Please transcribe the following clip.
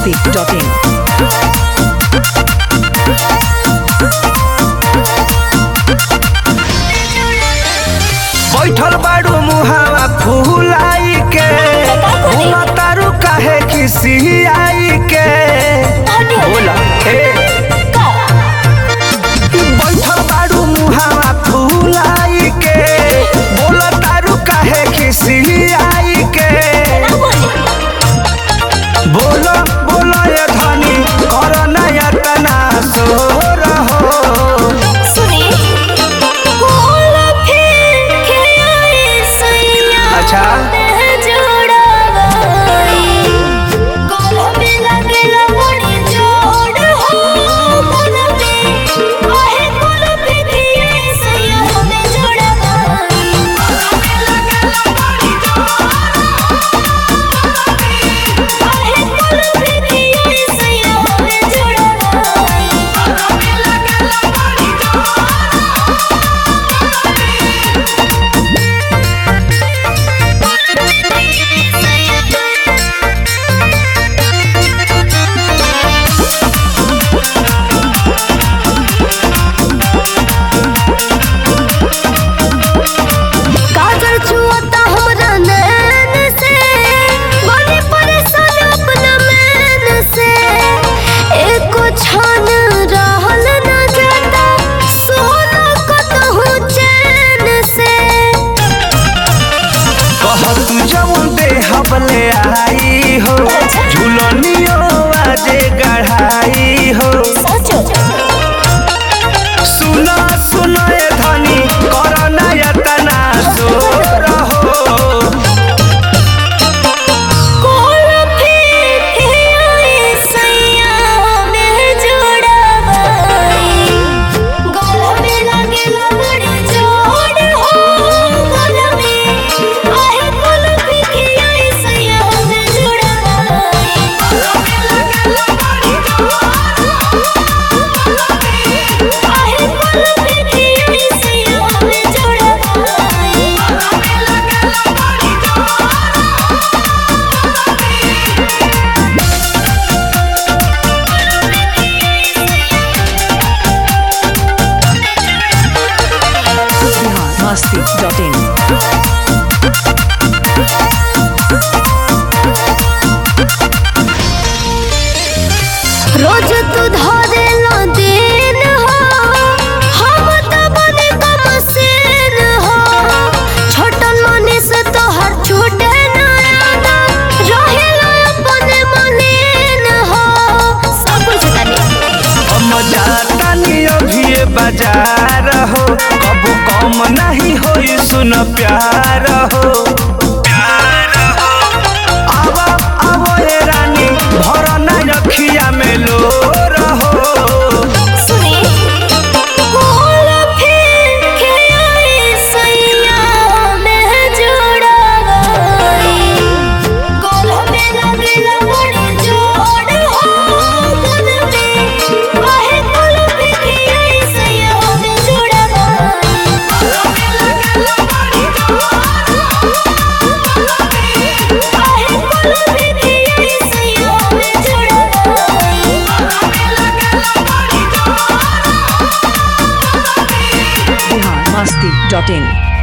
biharmasti.in बैठल बाड़ू मुहावा फूलाई के तारू काहे खिसियाई के बोला बैठल बाड़ू मुहावा फूलाई के बोला तारू काहे खिसियाई के बोलो बोलो ये धनी कर नया तना सो रहो अच्छा ले आई हो झूलनियो आजे गढ़ाई हो सुना सुना ये धनी करना यतना सो रहो biharmasti.in रोज तू धरे लो दिन हो हम तो बने कमसेन हो छोटन मने से तो हर छूटे नया रहे लो अपने मनेन हो सब कुछ जाने हम जाता नहीं अभी बाजार हो कब कम नहीं होई सुन प्यार हो भरना रखिया में लो रहो biharmasti.in